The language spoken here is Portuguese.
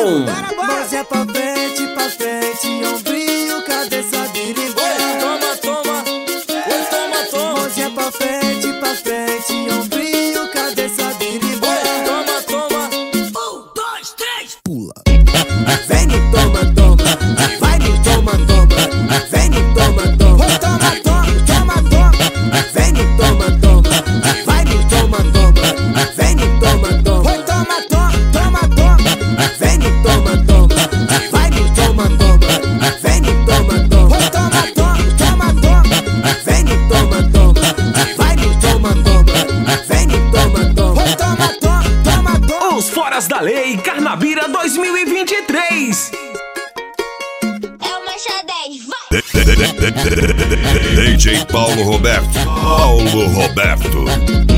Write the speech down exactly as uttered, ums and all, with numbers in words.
som. Mãozinha pra frente, pra frente, ombrinho, cabeça birimbau. Toma, toma, oi, toma, toma. Mãozinha pra frente, pra frente, ombrinho, cabeça birimbau. Toma, toma. Um, dois, três, pula. Vem no toma, toma, vai no toma, toma. Vem no toma, toma, toma, toma, toma, toma. Vem no toma, toma, vai no toma, toma. Vem no toma, toma, toma, toma, toma, toma. Vem no toma, toma, vai no toma, toma. Vem no toma, toma, toma, toma, toma. Vem no toma, toma, vai no toma, toma. Vem no toma, toma, toma, toma, toma. Os Foras da Lei Carnabira dois mil e vinte e três. É uma xadrez, vai! D J Paulo Roberto. Paulo Roberto.